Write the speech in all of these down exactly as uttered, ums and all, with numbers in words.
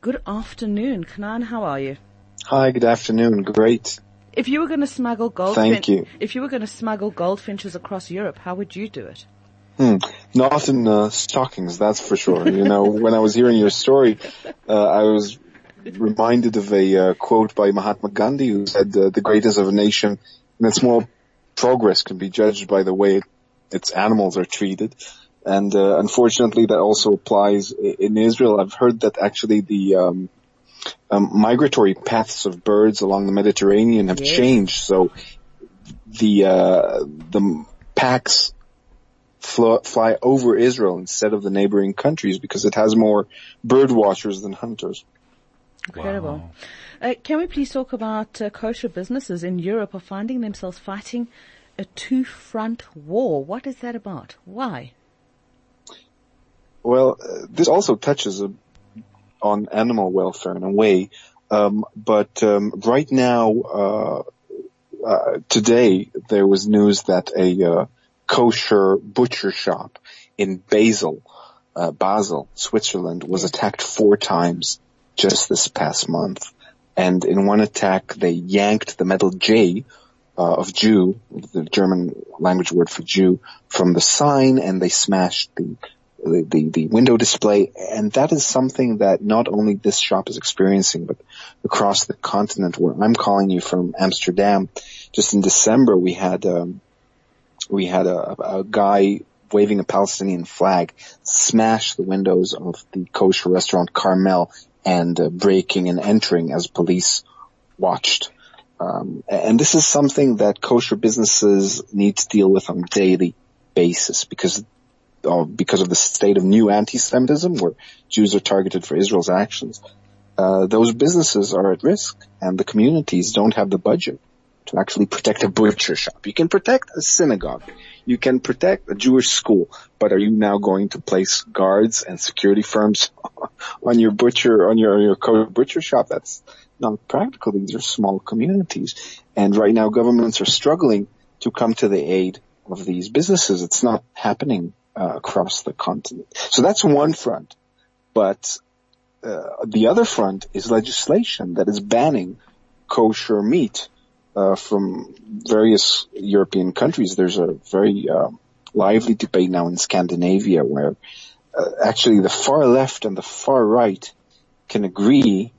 Good afternoon. Kanan, how are you? Hi, good afternoon. Great. If you were going to smuggle goldfinch, Thank you. If you were going to smuggle goldfinches across Europe, how would you do it? Hmm. Not in uh, stockings, that's for sure. You know, when I was hearing your story, uh, I was reminded of a uh, quote by Mahatma Gandhi, who said, uh, the greatness of a nation and its moral progress can be judged by the way its animals are treated. And uh, unfortunately, that also applies in Israel. I've heard that actually the um, um, migratory paths of birds along the Mediterranean have Yes. changed. So the uh, the packs fly, fly over Israel instead of the neighboring countries because it has more bird watchers than hunters. Incredible. Wow. Uh, can we please talk about uh, kosher businesses in Europe are finding themselves fighting a two-front war? What is that about? Why? Well, uh, this also touches uh, on animal welfare in a way, um, but um, right now, uh, uh, today, there was news that a uh, kosher butcher shop in Basel, uh, Basel, Switzerland, was Yes. attacked four times just this past month. And in one attack, they yanked the metal J uh, of Jew, the German language word for Jew, from the sign, and they smashed the The, the, the window display, and that is something that not only this shop is experiencing, but across the continent where I'm calling you from Amsterdam. Just in December, we had, um, we had a, a guy waving a Palestinian flag smash the windows of the kosher restaurant Carmel and uh, breaking and entering as police watched. Um, and this is something that kosher businesses need to deal with on a daily basis because Uh, because of the state of new anti-Semitism, where Jews are targeted for Israel's actions, uh, those businesses are at risk, and the communities don't have the budget to actually protect a butcher shop. You can protect a synagogue, you can protect a Jewish school, but are you now going to place guards and security firms on your butcher, on your, on your butcher shop? That's not practical. These are small communities, and right now governments are struggling to come to the aid of these businesses. It's not happening Uh, across the continent. So that's one front. But uh, the other front is legislation that is banning kosher meat uh, from various European countries. There's a very uh, lively debate now in Scandinavia where uh, actually the far left and the far right can agree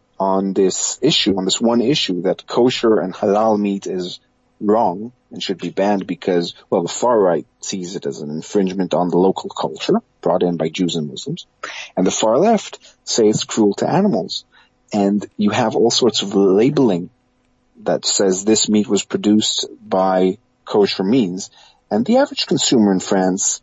on this issue, on this one issue, that kosher and halal meat is wrong and should be banned because, well, the far right sees it as an infringement on the local culture brought in by Jews and Muslims, and the far left say it's cruel to animals. And you have all sorts of labeling that says this meat was produced by kosher means, and the average consumer in France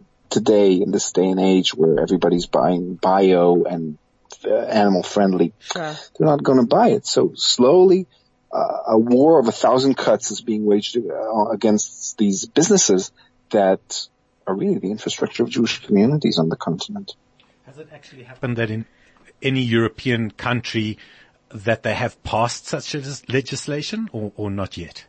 today, in this day and age where everybody's buying bio and uh, animal friendly, Sure. they're not going to buy it. So slowly, Uh, a war of a thousand cuts is being waged uh, against these businesses that are really the infrastructure of Jewish communities on the continent. Has it actually happened that in any European country that they have passed such legislation or, or not yet?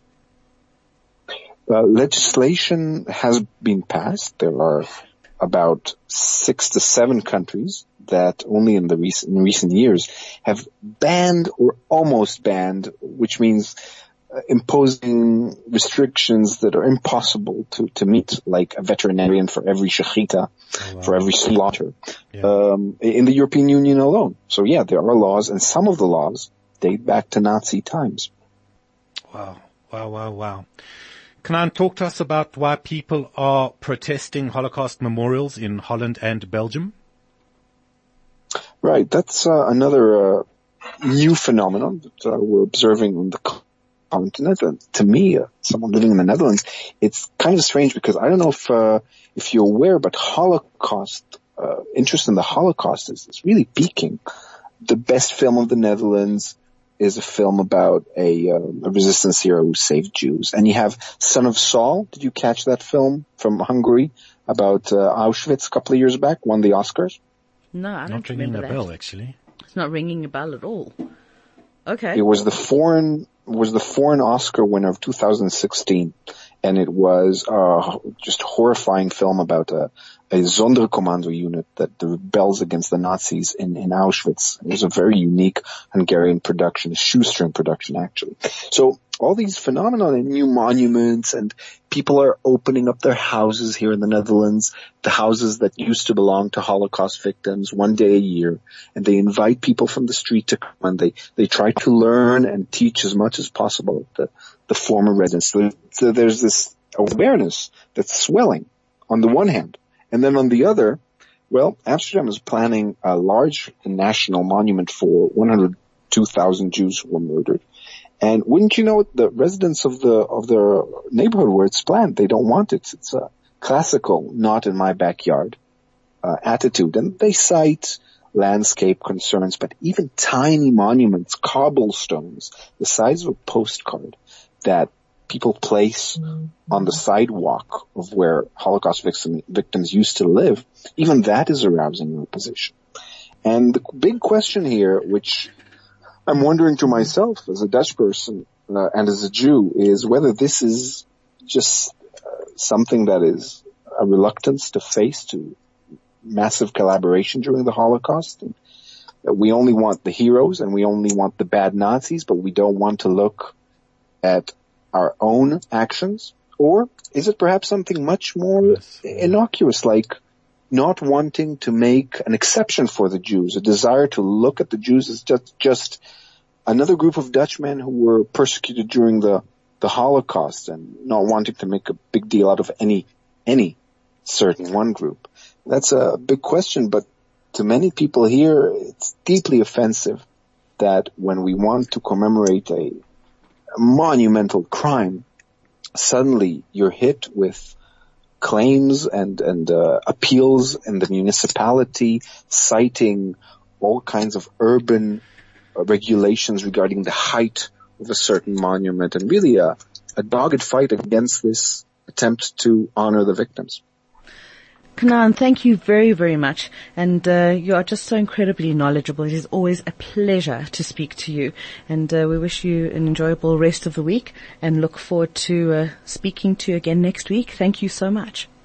Uh, legislation has been passed. There are about six to seven countries that only in the recent, in recent years have banned or almost banned, which means uh, imposing restrictions that are impossible to, to meet, like a veterinarian for every shechita, oh, wow. for every slaughter, yeah. um, in the European Union alone. So yeah, there are laws, and some of the laws date back to Nazi times. Wow, wow, wow, wow. Kanan, talk to us about why people are protesting Holocaust memorials in Holland and Belgium. Right, that's uh, another uh, new phenomenon that uh, we're observing on the continent. And to me, uh, someone living in the Netherlands, it's kind of strange because I don't know if uh, if you're aware, but Holocaust uh, interest in the Holocaust is, is really peaking. The best film of the Netherlands is a film about a, uh, a resistance hero who saved Jews. And you have Son of Saul. Did you catch that film from Hungary about uh, Auschwitz a couple of years back? Won the Oscars? No, I don't Not ringing remember a that. bell, actually. It's not ringing a bell at all. Okay. It was the foreign was the foreign Oscar winner of two thousand sixteen. And it was a just horrifying film about a, a Sonderkommando unit that rebels against the Nazis in, in Auschwitz. It was a very unique Hungarian production, a shoestring production actually. So all these phenomena and new monuments, and people are opening up their houses here in the Netherlands, the houses that used to belong to Holocaust victims, one day a year, and they invite people from the street to come, and they, they try to learn and teach as much as possible the, the former residents. So, so there's this awareness that's swelling on the one hand, and then on the other, well, Amsterdam is planning a large national monument for one hundred two thousand Jews who were murdered. And wouldn't you know it, the residents of the of their neighborhood where it's planned, they don't want it. It's a classical, not in my backyard uh, attitude. And they cite landscape concerns, but even tiny monuments, cobblestones, the size of a postcard that people place mm-hmm. on the sidewalk of where Holocaust victim, victims used to live, even that is arousing opposition. And the big question here, which I'm wondering to myself as a Dutch person uh, and as a Jew, is whether this is just uh, something that is a reluctance to face to massive collaboration during the Holocaust. And that we only want the heroes and we only want the bad Nazis, but we don't want to look at our own actions. Or is it perhaps something much more yes. innocuous, like not wanting to make an exception for the Jews, a desire to look at the Jews as just, just another group of Dutchmen who were persecuted during the, the Holocaust, and not wanting to make a big deal out of any, any certain one group? That's a big question, but to many people here, it's deeply offensive that when we want to commemorate a, a monumental crime, suddenly you're hit with claims and, and, uh, appeals in the municipality citing all kinds of urban uh, regulations regarding the height of a certain monument, and really a, a dogged fight against this attempt to honor the victims. Knan, thank you very, very much. And uh, you are just so incredibly knowledgeable. It is always a pleasure to speak to you. And uh, we wish you an enjoyable rest of the week and look forward to uh, speaking to you again next week. Thank you so much.